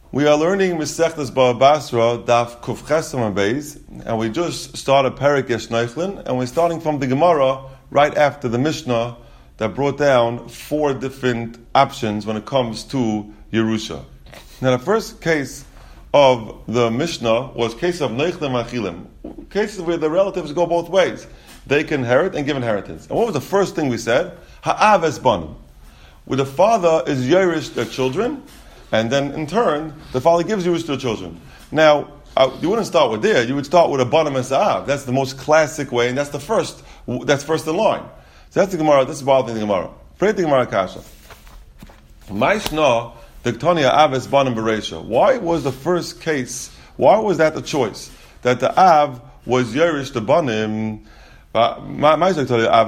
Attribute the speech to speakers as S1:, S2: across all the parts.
S1: We are learning Masechtas Bava Basra, Daf Kuf Chesam Beis, and we just started Perek Yesh Neichlin, and we're starting from the Gemara right after the Mishnah that brought down 4 different options when it comes to Yerusha. Now, the first case of the Mishnah was case of Neichlin Achilim, cases where the relatives go both ways. They can inherit and give inheritance. And what was the first thing we said? Ha'av es banim, where the father is Yerush their children, and then in turn, the father gives Yerush to the children. Now, you wouldn't start with there, you would start with a banim es ha'av. That's the most classic way, and that's first in line. So that's the Gemara, this is wild thing the Gemara. Pray the Gemara Kasha. Maishna, Diktania Av es banim bereisha. Why was the first case, why was that the choice? That the Av was Yerush the banim. Let it say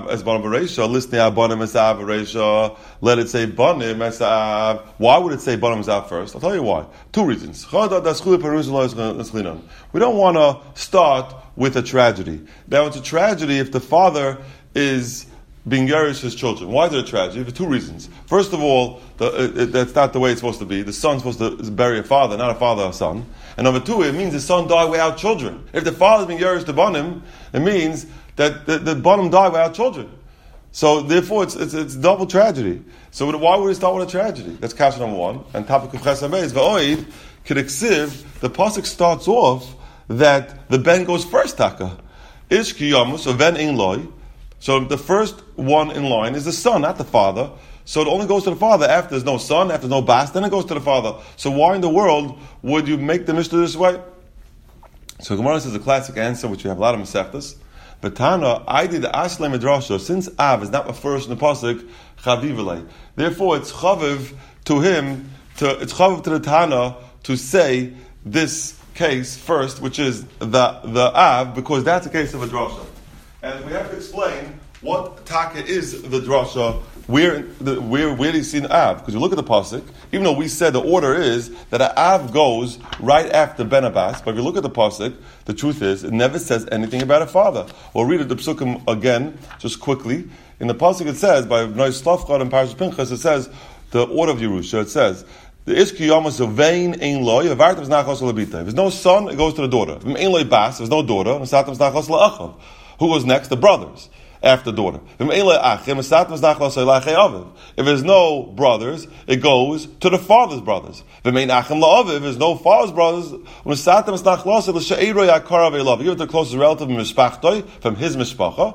S1: banim as av. Why would it say banim as av first? I'll tell you why. 2 reasons. We don't want to start with a tragedy. Now it's a tragedy if the father is being yerush his children. Why is it a tragedy? For 2 reasons. First of all, that's not the way it's supposed to be. The son's supposed to bury a father, not a father or a son. And number 2, it means the son died without children. If the father's being yerush to banim, it means that the banim died without children. So therefore it's double tragedy. So why would we start with a tragedy? That's kasha number 1. And topic of Chesam Beis, V'oid, K'diksiv, the pasuk starts off that the ben goes first, taka. Ish ki yamus, so ven in loy. So the first one in line is the son, not the father. So it only goes to the father. After there's no son, after there's no bas, then it goes to the father. So why in the world would you make the Mishnah this way? So Gemara says a classic answer, which we have a lot of Masechtas. But Tana, I did the Ashlei Midrasha, since Av is not the first in the pasuk, Chavivele. Therefore, it's Chaviv to him, it's Chaviv to the Tana to say this case first, which is the Av, because that's a case of a drasha. And we have to explain what taka is the drasha. Where do you see an Av? Because you look at the pasuk, even though we said the order is that an Av goes right after Ben Abbas, but if you look at the pasuk, the truth is it never says anything about a father. We'll read it the psukim again, just quickly. In the pasuk it says by Bnei Slavchad and Parashat Pinchas, it says the order of Yerusha. It says the Ishki Yamas of Vain Ein Loy. If there's no son, it goes to the daughter. If Ein Loy Bas, there's no daughter. Who goes next? The brothers. After daughter. If there's no brothers, it goes to the father's brothers. If there's no father's brothers, give it to the closest relative from his mishpacha.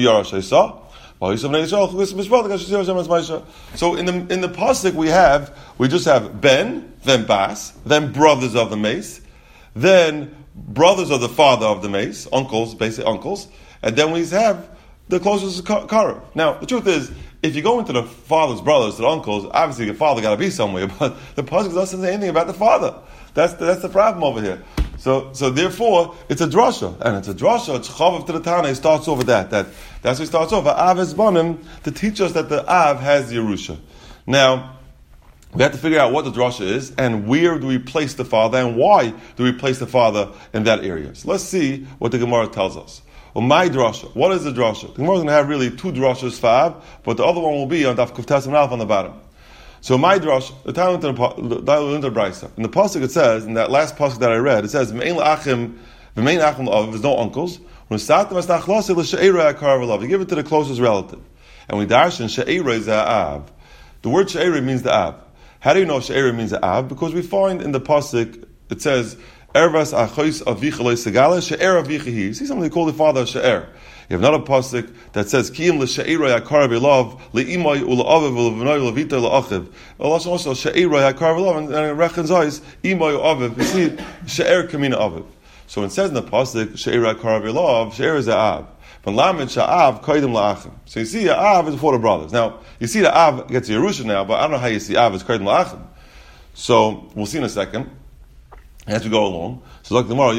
S1: So in the pasuk we just have Ben, then Bas, then brothers of the mace, then brothers of the father of the mace, uncles, basic uncles, and then we have the closest Kara. Now, the truth is, if you go into the father's brothers, to the uncles, obviously the father got to be somewhere, but the pasuk doesn't say anything about the father. That's the problem over here. So therefore, it's a drasha, and it's a drasha. It's chavav to the Tana. He starts over that's what he starts over. Av es banim, to teach us that the Av has the Yerusha. Now, we have to figure out what the drasha is, and where do we place the father, and why do we place the father in that area. So let's see what the Gemara tells us. Well, my drasha. What is the drasha? The Gemara is going to have really 2 drashas for Av, but the other one will be on Daf Kuftas and Alf on the bottom. So my drasha, the Talmud into the Brisa. In the pasuk it says, in that last pasuk that I read, it says, "V'mein achim of." There's no uncles. You give it to the closest relative, and we darshan she'era is Av. The word she'era means the Av. How do you know she'era means the Av? Because we find in the pasuk it says, Ervas achois avicha lo segala she'er avicha he. See something they call the father she'er. You have another pasuk that says Kiyim l'she'era yakar v'lov le'imay u'la'aviv u'l'v'noy u'l'vita u'l'achiv. Also she'era yakar v'lov and rechens eyes imay u'aviv. You see she'er kamina aviv. So it says in the pasuk she'era yakar v'lov she'er is Av. From lamed sha'av koidim la'achim. So you see Av is before the brothers. Now you see the Av gets Yerusha now, but I don't know how you see Av is koidim la'achim. So we'll see in a second as we go along. So like the Gemara,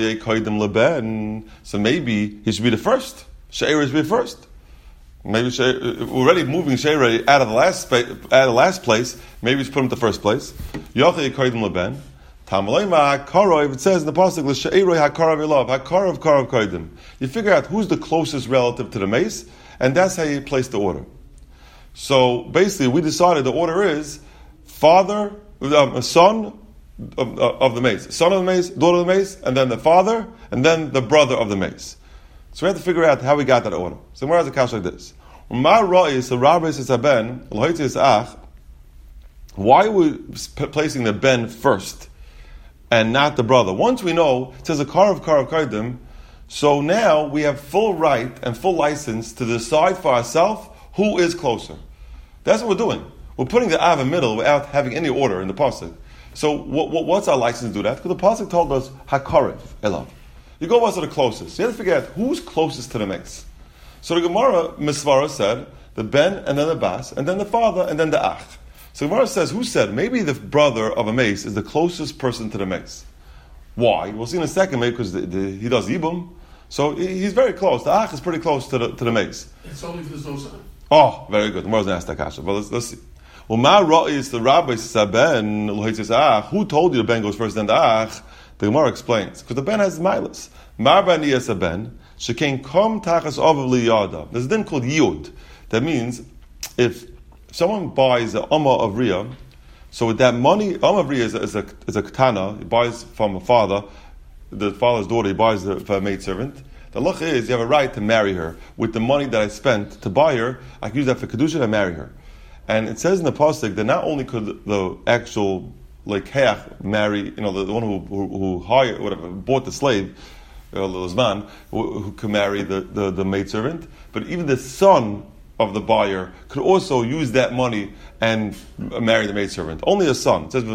S1: so maybe he should be the first. She'era should be the first. Maybe we're already moving She'era out of the last place. Maybe we should put him at the first place. If it says in the pasuk, you figure out who's the closest relative to the mace, and that's how you place the order. So basically, we decided the order is father, son, of the mace. Son of the mace, daughter of the mace, and then the father, and then the brother of the mace. So we have to figure out how we got that order. So where is the kash like this? Why are we placing the ben first and not the brother? Once we know, it says a karav kaidim, so now we have full right and full license to decide for ourselves who is closer. That's what we're doing. We're putting the av in the middle without having any order in the pasuk. So what's our license to do that? Because the pasuk told us hakarev elav. You go what's the closest. So you have to figure out who's closest to the mace. So the Gemara Misvara said the ben and then the bas and then the father and then the ach. So the Gemara says who said maybe the brother of a mace is the closest person to the mace. Why? We'll see in a second, maybe because he does ibum. So he's very close. The ach is pretty close to the mace.
S2: It's only if there's no son.
S1: Oh, very good. The Gemara's going to ask that kasha. But let's see. Well, ma ra'is the rabbi says ben lohitzis ach. Who told you the ben goes first, then the ach? The Gemara explains because the ben has milas. Mar b'niyas a ben shekain kom tachas avav liyada. There's a thing called yud. That means if someone buys an amma of riyah, so with that money, amma of riyah is a katana. He buys from a father, the father's daughter. He buys for a maidservant. The halach is you have a right to marry her with the money that I spent to buy her. I can use that for kedusha and marry her. And it says in the pasuk that not only could the actual heach marry, the one who hired, whatever, bought the slave, the man who could marry the maidservant, but even the son of the buyer could also use that money and marry the maidservant. Only a son. It says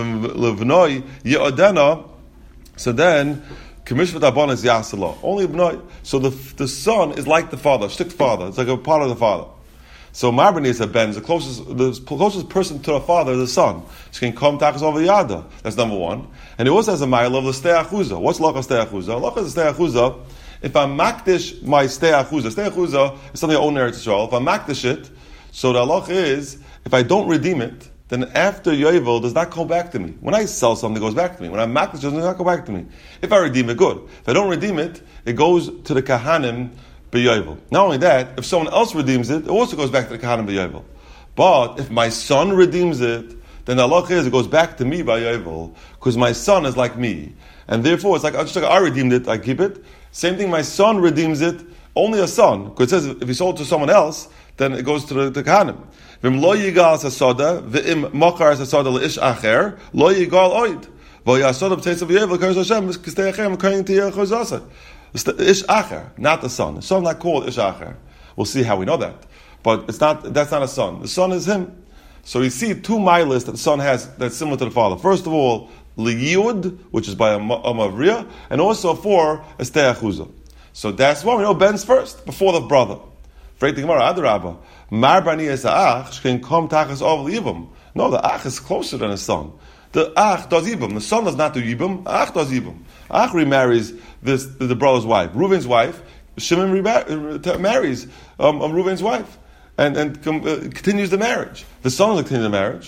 S1: levnoi ye'odena. So then Kamishvat Abban is Yasala. Only Ibnai. So the son is like the father, shtick father. It's like a part of the father. So Marbani is a ben, the closest person to the father is the son. She can come tachas over yada. That's number one. And he also has a mile of the stei achuza. What's lach of stei achuza? Lach of the stei achuza. If I makdish my stei achuza is something I own in Eretz Yisrael. If I makdish it, so the halach is, if I don't redeem it, then after Yovel does not come back to me. When I sell something, it goes back to me. When I makdish, it does not go back to me. If I redeem it, good. If I don't redeem it, it goes to the kahanim b'yovel. Not only that, if someone else redeems it, it also goes back to the kahanim b'yovel. But if my son redeems it, then the halach is it goes back to me by yovel, because my son is like me. And therefore, it's like, just like I redeemed it, I keep it. Same thing, my son redeems it, only a son. Because it says if he sold it to someone else, then it goes to the kahanim. V'im lo yigal sasoda, v'im mokar sasoda le'ish acher, lo yigal oid. V'yasoda b'teitzav yovel, k'erish Hashem, k'stei achem, according to Yechozasa. Ish acher, not the son. The son not called Ish acher. We'll see how we know that. But that's not a son. The son is him. So you see two milas that the son has that's similar to the father. First of all, liyud, which is by a mavriya, and also for a stei achuza. So that's why we know Ben's first, before the brother. Freit the Gemara, Adarabba. Mar bani es ach, shkin kom tachas ov liyibam. No, the ach is closer than the son. The ach does yibam. The son does not do yibam. Ach does yibam. Ach remarries the brother's wife. Reuven's wife, Shimon marries Reuven's wife. And continues the marriage. The son will continue the marriage.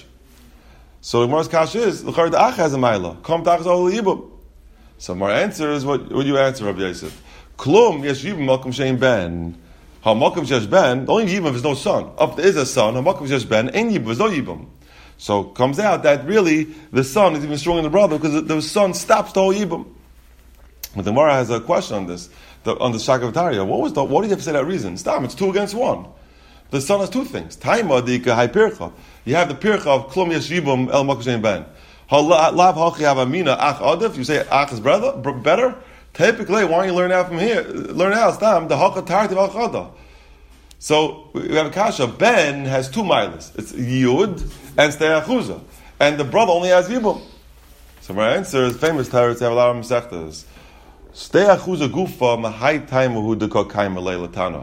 S1: So the Gemara's kasha is, the ach has a maila. Kom tachas ov liyibam. So my answer is what you answer, Rabbi Yosef. Klum yesh yibam malkum shein ben. Ha malkum shesh ben. The only yibam is no son. If there is a son, ha malkum shesh ben. Ain't yibam is no yibam. So it comes out that really the son is even stronger than the brother because the son stops the whole yibam. But the Gemara has a question on this, on the Shakavataria. What do you have to say that reason? Stop. It's 2 against 1. The son has 2 things. Taima dika hai pircha. You have the pircha of klum yesh yibam el malkum shein ben. Ha lav hachi havamina ach adif. You say ach is better. Typically, why don't you learn out from here? Learn out, Stam, the Haka Tartiv Al Chada. So, we have a kasha. Ben has 2 milas. It's Yud and Stei Achuza. And the brother only has Yibum. So, my answer is famous Teretz, have a lot of Masechtas. Stei Achuza Gufa, Mahai Taimu Hudaka Kaima Leilatana.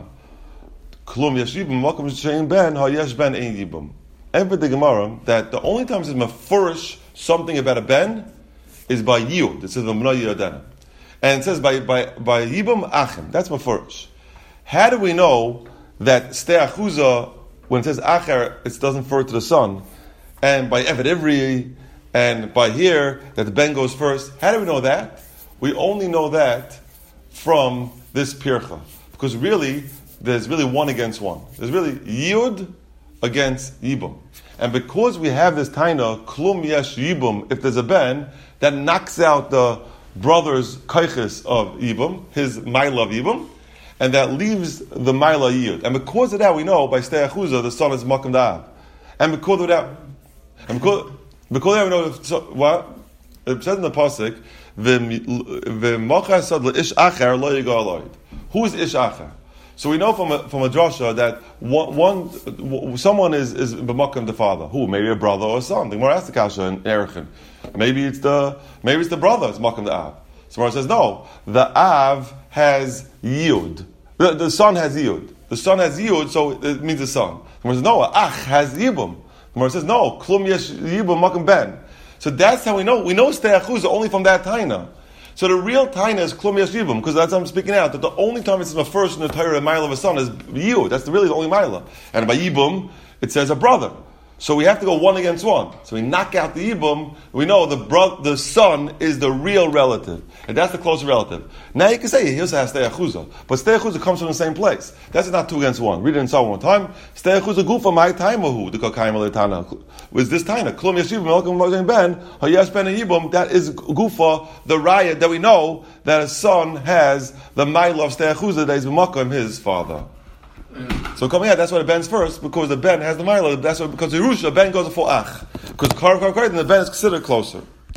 S1: Klum Yesh Yibum, Malkum Shein Ben, Ha Yesh Ben Ein Yibum. And for the Gemara, that the only time it's mafurish something about a Ben is by Yud. It says, V'mna Yodena. And it says by Yibam Achim. That's Mefurish. How do we know that Stei Achuza, when it says Acher, it doesn't refer to the son? And by Evet Ivri, and by here, that the Ben goes first. How do we know that? We only know that from this Pircha. Because really, there's really 1 against 1. There's really Yud against Yibam. And because we have this taina, klum yesh yibum, if there's a ben, that knocks out the brother's kaiches of yibum, his maila of yibum, and that leaves the maila yiyud. And because of that, we know by stei achuza, the son is makam da'av. And because of that, we know what? It says in the pasuk, v'mocha sad le'ish acher lo yiga aloid. Who is ish acher? So we know from a drasha that someone is b'makam the father. Who? Maybe a brother or a son. The Gemara asks the kasha in Erechin. Maybe it's the brother is makam the av. So Gemara says no. The av has yud. The son has yud. The son has yud, so it means the son. The Gemara says no. Ach has yibum. The Gemara says no. Klum yesh yibum makam ben. So that's how we know. We know stei achuzah only from that taina. So the real taina is klum yesh yibum, because that's how I'm speaking out. That the only time it's in the first in the Torah mile of a son is yud. That's really the only mile. And by yibum, it says a brother. So we have to go one against one. So we knock out the yibum. We know the son is the real relative, and that's the closer relative. Now you can say he also has stei achuzah, but stei achuzah comes from the same place. That's not 2 against 1. Read it in Psalm one time. Stei achuzah gufa my taimahu the kakayim leitana. Was this taina klum yesh yibum melkim ben hayesh ben yibum? That is gufa the riot that we know that a son has the mile of stei achuzah that is b'makom his father. So coming out, that's why the ben's first, because the ben has the mile. That's why, because the Yerusha, ben goes for ach. Because then the ben is considered closer.